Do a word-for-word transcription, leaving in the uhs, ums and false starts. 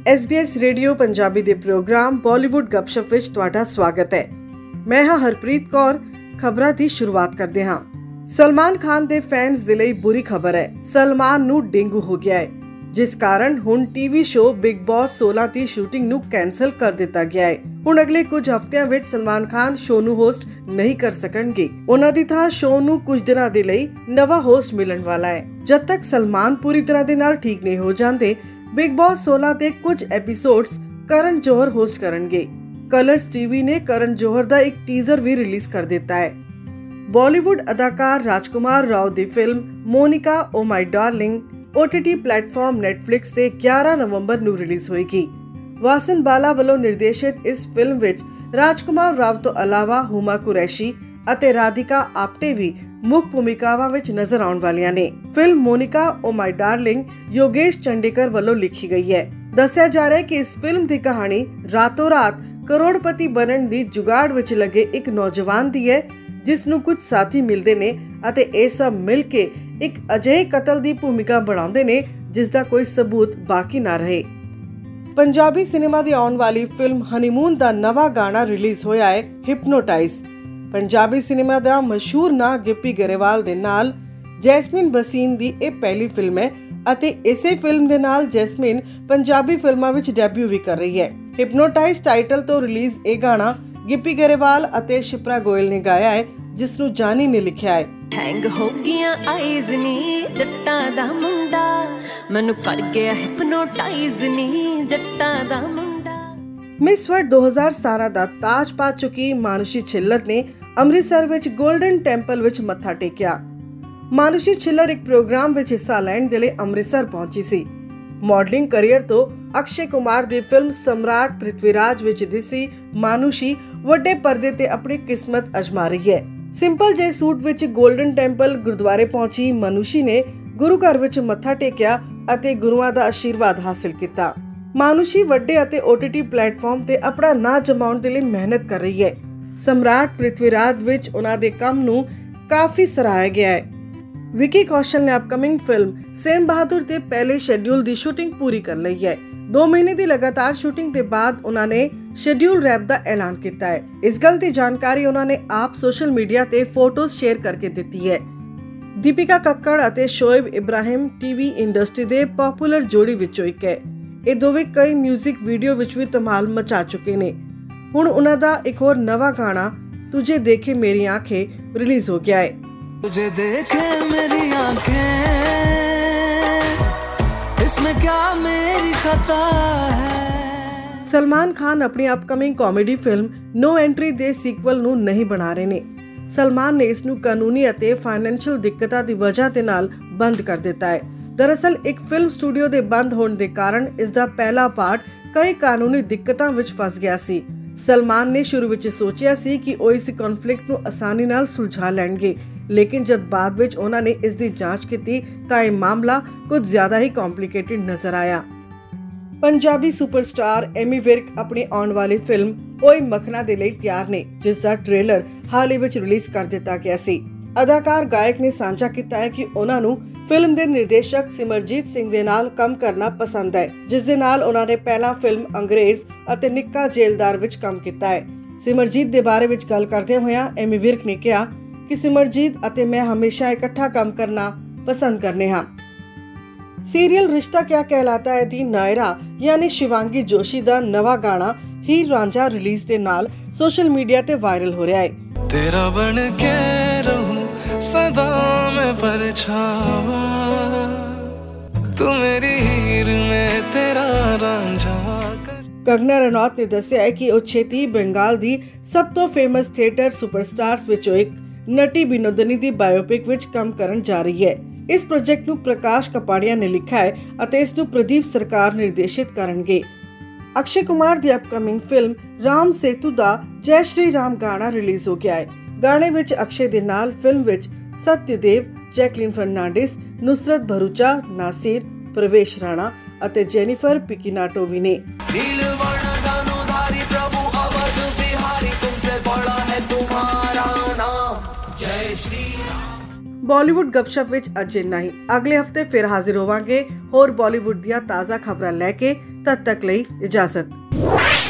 S B S radio Punjabi ਦੇ programme Bollywood ਗੱਪਸ਼ਪ ਵਿੱਚ ਤੁਹਾਡਾ ਸਵਾਗਤ ਹੈ। ਮੈਂ ਹਾਂ ਹਰਪ੍ਰੀਤ ਕੌਰ। ਖਬਰਾਂ ਦੀ ਸ਼ੁਰੂਆਤ ਕਰਦੇ ਹਾਂ। ਸਲਮਾਨ ਖਾਨ ਦੇ ਫੈਨਸ ਦੇ ਲਈ ਬੁਰੀ ਖਬਰ ਹੈ। ਸਲਮਾਨ ਨੂੰ ਡੇਂਗੂ ਹੋ ਗਿਆ ਹੈ, ਜਿਸ ਕਾਰਨ ਹੁਣ ਟੀਵੀ ਸ਼ੋ ਬਿਗ ਬੌਸ सोलह ਦੀ ਸ਼ੂਟਿੰਗ ਨੂੰ ਕੈਂਸਲ ਕਰ ਦਿੱਤਾ ਗਿਆ ਹੈ। ਹੁਣ ਅਗਲੇ ਕੁਝ ਹਫ਼ਤਿਆਂ ਵਿੱਚ ਸਲਮਾਨ ਖਾਨ ਸ਼ੋ ਨੂੰ ਹੋਸਟ ਨਹੀਂ ਕਰ ਸਕਣਗੇ। ਉਹਨਾਂ ਦੀ ਥਾਂ ਸ਼ੋ ਨੂੰ ਕੁਝ ਦਿਨਾਂ ਦੇ ਲਈ ਨਵਾਂ ਹੋਸਟ ਮਿਲਣ ਵਾਲਾ ਹੈ। ਜਦ ਤੱਕ ਸਲਮਾਨ ਪੂਰੀ ਤਰ੍ਹਾਂ ਦੇ ਨਾਲ ਠੀਕ ਨਹੀਂ ਹੋ ਜਾਂਦੇ, ਬਿਗ ਬੌਸ सोलह ਦੇ ਕੁਝ ਐਪੀਸੋਡਸ ਕਰਨ ਜੋਹਰ ਹੋਸਟ ਕਰਨਗੇ। ਕਲਰਸ ਟੀਵੀ ਨੇ ਕਰਨ ਜੋਹਰ ਦਾ ਇੱਕ ਟੀਜ਼ਰ ਵੀ ਰਿਲੀਜ਼ ਕਰ ਦਿੱਤਾ ਹੈ। ਬਾਲੀਵੁੱਡ ਅਦਾਕਾਰ ਰਾਜਕੁਮਾਰ ਰਾਓ ਦੀ film Monica O My Darling O T T platform Netflix ਤੇ ਗਿਆਰਾਂ ਨਵੰਬਰ ਨੂੰ ਰਿਲੀਜ਼ ਹੋਏਗੀ। ਵਾਸਨ ਬਾਲਾ ਵੱਲੋਂ ਨਿਰਦੇਸ਼ਿਤ ਇਸ ਫਿਲਮ ਵਿੱਚ ਰਾਜਕੁਮਾਰ ਰਾਓ ਤੋਂ ਇਲਾਵਾ ਹੁਮਾ ਕੁਰੈਸ਼ੀ ਅਤੇ ਰਾਧਿਕਾ ਆਪਟੇ ਵੀ ਮੁੱਖ ਭੂਮਿਕਾਵਾਂ ਵਿੱਚ ਨਜ਼ਰ ਆਉਣ ਵਾਲੀਆਂ ਨੇ। Film Monica O My Darling Yogesh Chandekar ਵੱਲੋਂ ਲਿਖੀ ਗਈ ਹੈ। ਦੱਸਿਆ ਜਾ ਰਿਹਾ ਹੈ ਕਿ ਇਸ ਫਿਲਮ ਦੀ ਕਹਾਣੀ ਰਾਤੋਂ ਰਾਤ ਕਰੋੜਪਤੀ ਬਣਨ ਦੀ ਜੁਗਾੜ ਵਿੱਚ ਲੱਗੇ ਇੱਕ ਨੌਜਵਾਨ ਦੀ ਹੈ, ਜਿਸ ਨੂੰ ਕੁਝ ਸਾਥੀ ਮਿਲਦੇ ਨੇ ਅਤੇ ਇਹ ਸਭ ਮਿਲ ਕੇ ਇੱਕ ਅਜਿਹੇ ਕਤਲ ਦੀ ਭੂਮਿਕਾ ਬਣਾਉਂਦੇ ਨੇ ਜਿਸ ਦਾ ਕੋਈ ਸਬੂਤ ਬਾਕੀ ਨਾ ਰਹੇ। ਪੰਜਾਬੀ ਸਿਨੇਮਾ ਦੀ ਆਉਣ ਵਾਲੀ ਫਿਲਮ ਹਨੀਮੂਨ ਦਾ ਨਵਾਂ ਗਾਣਾ ਰਿਲੀਜ਼ ਹੋਇਆ ਹੈ, ਹਿਪਨੋਟਾਈਜ਼। ਪੰਜਾਬੀ ਸਿਨੇਮਾ ਦਾ ਮਸ਼ਹੂਰ ਨਾਂ ਗਿੱਪੀ ਗਰੇਵਾਲ ਦੇ ਨਾਲ ਜੈਸਮੀਨ ਬਸੀਨ ਦੀ ਇਹ ਪਹਿਲੀ ਫਿਲਮ ਹੈ ਅਤੇ ਇਸੇ ਫਿਲਮ ਦੇ ਨਾਲ ਜੈਸਮੀਨ ਪੰਜਾਬੀ ਫਿਲਮਾਂ ਵਿੱਚ ਡੈਬਿਊ ਵੀ ਕਰ ਰਹੀ ਹੈ। ਹਿਪਨੋਟਾਈਜ਼ ਟਾਈਟਲ ਤੋਂ ਰਿਲੀਜ਼ ਇਹ ਗਾਣਾ ਗਿੱਪੀ ਗਰੇਵਾਲ ਅਤੇ ਸ਼ਿਪਰਾ ਗੋਇਲ ਨੇ ਗਾਇਆ ਹੈ, ਜਿਸ ਨੂੰ ਜਾਨੀ ਨੇ ਲਿਖਿਆ ਹੈ। ਹੈਂਗ ਹੋ ਗਈਆਂ ਆਈਜ਼ ਨੀ ਜੱਟਾਂ ਦਾ ਮੁੰਡਾ, ਮੈਨੂੰ ਕਰ ਗਿਆ ਹਿਪਨੋਟਾਈਜ਼ ਨੀ ਜੱਟਾਂ ਦਾ ਮੁੰਡਾ। ਮਿਸ ਵਰਲਡ ਦੋ ਹਜ਼ਾਰ ਸਤਾਰਾਂ ਦਾ ਤਾਜ ਪਾ ਚੁੱਕੀ ਮਾਨੁਸ਼ੀ ਛਿੱਲਰ ਨੇ ਅੰਮ੍ਰਿਤਸਰ ਵਿੱਚ ਗੋਲਡਨ ਟੈਂਪਲ ਵਿੱਚ ਮੱਥਾ ਟੇਕਿਆ। ਮਾਨੁਸ਼ੀ ਛਿੱਲਰ ਇੱਕ ਪ੍ਰੋਗਰਾਮ ਵਿੱਚ ਹਿੱਸਾ ਲੈਣ ਦੇ ਲਈ ਅੰਮ੍ਰਿਤਸਰ ਪਹੁੰਚੀ ਸੀ। ਮਾਡਲਿੰਗ ਕਰੀਅਰ ਤੋਂ ਅਕਸ਼ੇ ਕੁਮਾਰ ਦੀ ਫਿਲਮ ਸਮਰਾਟ ਪ੍ਰਿਥਵੀਰਾਜ ਵਿੱਚ ਦਿਸੀ ਮਾਨੁਸ਼ੀ ਵੱਡੇ ਪਰਦੇ ਤੇ ਆਪਣੀ ਕਿਸਮਤ ਅਜ਼ਮਾ ਰਹੀ ਹੈ। ਸਿੰਪਲ ਜਿਹੇ ਸੂਟ ਵਿੱਚ ਗੋਲਡਨ ਟੈਂਪਲ ਗੁਰਦੁਆਰੇ ਪਹੁੰਚੀ ਮਾਨੁਸ਼ੀ ਨੇ ਗੁਰੂ ਘਰ ਵਿੱਚ ਮੱਥਾ ਟੇਕਿਆ ਅਤੇ ਗੁਰੂਆਂ ਦਾ ਆਸ਼ੀਰਵਾਦ ਹਾਸਿਲ ਕੀਤਾ। ਮਾਨੁਸ਼ੀ ਵੱਡੇ ਅਤੇ ਓ ਟੀ ਟੀ ਪਲੇਟਫਾਰਮ ਤੇ ਆਪਣਾ ਨਾਂ ਜਮਾਉਣ ਦੇ ਲਈ ਮਿਹਨਤ ਕਰ ਰਹੀ ਹੈ। ਸਮਰਾਟ ਪ੍ਰਿਥਵੀਰਾਜ ਵਿੱਚ ਉਹਨਾਂ ਦੇ ਕੰਮ ਨੂੰ ਕਾਫੀ ਸਰਾਹਿਆ ਗਿਆ ਹੈ। ਵਿਕੀ ਕੌਸ਼ਲ ਨੇ ਅਪਕਮਿੰਗ ਫਿਲਮ ਸੇਮ ਬਹਾਦੁਰ ਦੇ ਪਹਿਲੇ ਸ਼ੈਡਿਊਲ ਦੀ ਸ਼ੂਟਿੰਗ ਪੂਰੀ ਕਰ ਲਈ ਹੈ। ਦੋ ਮਹੀਨੇ ਦੀ ਲਗਾਤਾਰ ਸ਼ੂਟਿੰਗ ਦੇ ਬਾਅਦ ਉਹਨਾਂ ਨੇ ਸ਼ੈਡਿਊਲ ਰੈਪ ਦਾ ਐਲਾਨ ਕੀਤਾ ਹੈ। ਇਸ ਗੱਲ ਦੀ ਜਾਣਕਾਰੀ ਉਹਨਾਂ ਨੇ ਆਪ ਸੋਸ਼ਲ ਮੀਡੀਆ ਤੇ ਫੋਟੋਜ਼ ਸ਼ੇਅਰ ਕਰਕੇ ਦਿੱਤੀ ਹੈ। ਦੀਪਿਕਾ ਕੱਕੜ ਅਤੇ ਸ਼ੋਇਬ ਇਬਰਾਹਿਮ ਟੀਵੀ ਇੰਡਸਟਰੀ ਦੇ ਪਪੂਲਰ ਜੋੜੀ ਵਿੱਚੋਂ ਇੱਕ ਹੈ। ਇਹ ਦੋਵੇਂ ਕਈ ਮਿਊਜ਼ਿਕ ਵੀਡੀਓ ਵਿੱਚ ਵੀ ਧਮਾਲ ਮਚਾ ਚੁੱਕੇ ਨੇ। ਹੁਣ ਉਹਨਾਂ ਦਾ ਇੱਕ ਹੋਰ ਨਵਾਂ ਗਾਣਾ ਤੁਝੇ ਦੇਖੇ ਮੇਰੀ ਆਂਖੇ ਰਿਲੀਜ਼ ਹੋ ਗਿਆ ਹੈ। तुझे देखे मेरी आंखें, इसमें क्या मेरी खता है। ਸਲਮਾਨ ਖਾਨ ਆਪਣੀ upcoming comedy film No Entry ਦੇ ਸੀਕਵਲ ਨੂੰ ਨਹੀਂ ਬਣਾ ਰਹੇ ਨੇ। ਸਲਮਾਨ ਨੇ ਇਸ ਨੂੰ ਕਾਨੂੰਨੀ ਅਤੇ ਫਾਈਨੈਂਸ਼ੀਅਲ ਦਿੱਕਤਾਂ ਦੀ ਵਜ੍ਹਾ ਦੇ ਨਾਲ ਬੰਦ ਕਰ ਦਿੱਤਾ ਹੈ। ਦਰਅਸਲ ਇੱਕ ਫਿਲਮ ਸਟੂਡੀਓ ਦੇ ਬੰਦ ਹੋਣ ਦੇ ਕਾਰਨ ਇਸ ਦਾ ਪਹਿਲਾ ਪਾਰਟ ਕਈ ਕਾਨੂੰਨੀ ਦਿੱਕਤਾਂ ਵਿੱਚ ਫਸ ਗਿਆ ਸੀ। ਸਲਮਾਨ ਨੇ ਸ਼ੁਰੂ ਵਿੱਚ ਸੋਚਿਆ ਸੀ ਕਿ ਉਹ ਇਸ ਕਨਫਲਿਕਟ ਨੂੰ ਆਸਾਨੀ ਨਾਲ ਸੁਲਝਾ ਲੈਣਗੇ, ਲੇਕਿਨ ਜਦ ਬਾਅਦ ਵਿੱਚ ਉਹਨਾਂ ਨੇ ਇਸ ਦੀ ਜਾਂਚ ਕੀਤੀ ਤਾਂ ਇਹ ਮਾਮਲਾ ਕੁਝ ਜ਼ਿਆਦਾ ਹੀ ਕੰਪਲਿਕੇਟਡ ਨਜ਼ਰ ਆਇਆ। ਪੰਜਾਬੀ ਸੁਪਰਸਟਾਰ ਐਮੀ ਵਿਰਕ ਆਪਣੀ ਆਉਣ ਵਾਲੀ ਫਿਲਮ ਓਏ ਮਖਨਾ ਦੇ ਲਈ ਤਿਆਰ ਨੇ, ਜਿਸ ਦਾ ਟ੍ਰੇਲਰ ਹਾਲ ਹੀ ਵਿੱਚ ਰਿਲੀਜ਼ ਕਰ ਦਿੱਤਾ ਗਿਆ ਸੀ। ਅਦਾਕਾਰ ਗਾਇਕ ਨੇ ਸਾਂਝਾ ਕੀਤਾ ਹੈ ਕਿ ਉਹਨਾਂ ਨੂੰ ਫਿਲਮ ਦੇ ਨਿਰਦੇਸ਼ਕ ਸਿਮਰਜੀਤ ਸਿੰਘ ਦੇ ਨਾਲ ਕੰਮ ਕਰਨਾ ਪਸੰਦ ਹੈ, ਜਿਸ ਦੇ ਨਾਲ ਉਹਨਾਂ ਨੇ ਪਹਿਲਾਂ ਫਿਲਮ ਅੰਗਰੇਜ਼ ਅਤੇ ਨਿੱਕਾ ਜੇਲਦਾਰ ਵਿੱਚ ਕੰਮ ਕੀਤਾ ਹੈ। ਸਿਮਰਜੀਤ ਦੇ ਬਾਰੇ ਵਿੱਚ ਗੱਲ ਕਰਦੇ ਹੋਇਆ ਐਮੀ ਵਿਰਕ ਨੇ ਕਿਹਾ ਕਿ ਸਿਮਰਜੀਤ ਅਤੇ ਮੈਂ ਹਮੇਸ਼ਾ ਇਕੱਠਾ ਕੰਮ ਕਰਨਾ ਪਸੰਦ ਕਰਨੇ ਹਾਂ। ਸੀਰੀਅਲ ਰਿਸ਼ਤਾ ਕਿਆ ਕਹਿਲਾਤਾ ਹੈ ਦੀ ਨਾਇਰਾ ਯਾਨੀ ਸ਼ਿਵਾਂਗੀ ਜੋਸ਼ੀ ਦਾ ਨਵਾਂ ਗਾਣਾ ਹੀਰ ਰਾਂਝਾ ਰਿਲੀਜ਼ ਦੇ ਨਾਲ ਸੋਸ਼ਲ ਮੀਡੀਆ ਤੇ ਵਾਇਰਲ ਹੋ ਰਿਹਾ ਹੈ। ਤੇਰਾ ਬਣ ਕੇ ਰਹੂੰ ਸਦਾ ਮੈਂ ਪਰਛਾਵਾ, ਤੂੰ ਮੇਰੀ ਹੀਰ ਮੈਂ ਤੇਰਾ ਰਾਂਝਾ। ਕੰਗਨਾ ਰਣੌਤ ਨੇ ਦੱਸਿਆ ਹੈ ਕਿ ਉਹ ਛੇਤੀ ਬੰਗਾਲ ਦੀ ਸਭ ਤੋਂ ਫੇਮਸ ਥੀਏਟਰ ਸੁਪਰਸਟਾਰਸ ਵਿੱਚੋਂ ਇੱਕ ਨਟੀ ਬਿਨੋਦਨੀ ਦੀ ਬਾਇਓਪਿਕ ਵਿੱਚ ਕੰਮ ਕਰਨ ਜਾ ਰਹੀ ਹੈ। ਇਸ ਪ੍ਰੋਜੈਕਟ ਨੂੰ ਪ੍ਰਕਾਸ਼ ਕਪਾੜੀਆ ਨੇ ਲਿਖਿਆ ਹੈ ਅਤੇ ਇਸ ਨੂੰ ਪ੍ਰਦੀਪ ਸਰਕਾਰ ਨਿਰਦੇਸ਼ਿਤ ਕਰਨਗੇ। ਅਕਸ਼ੇ ਕੁਮਾਰ ਦੀ ਅਪਕਮਿੰਗ ਫਿਲਮ ਰਾਮ ਸੇਤੂ ਦਾ ਜੈ ਸ਼੍ਰੀ ਰਾਮ ਗਾਣਾ ਰਿਲੀਜ਼ ਹੋ ਗਿਆ ਹੈ। ਗਾਣੇ ਵਿੱਚ ਅਕਸ਼ੇ ਦੇ ਨਾਲ ਫਿਲਮ ਵਿੱਚ ਸਤਿਦੇਵ, ਜੈਕਲਿਨ ਫਰਨਾਂਡਿਸ, ਨੁਸਰਤ ਭਰੂਚਾ, ਨਾਸਿਰ, ਪ੍ਰਵੇਸ਼ ਰਾਣਾ ਅਤੇ ਜੈਨੀਫਰ ਪਿਕਿਨਾਟੋ ਵੀ ਨੇ। ਬਾਲੀਵੁੱਡ ਗੱਪਸ਼ਪ ਵਿੱਚ ਅੱਜ ਇੰਨਾ ਹੀ। ਅਗਲੇ ਹਫਤੇ ਫਿਰ ਹਾਜ਼ਰ ਹੋਵਾਂਗੇ ਹੋਰ ਬਾਲੀਵੁੱਡ ਦੀਆਂ ਤਾਜ਼ਾ ਖਬਰਾਂ ਲੈ ਕੇ। तद तक ਲਈ इजाजत।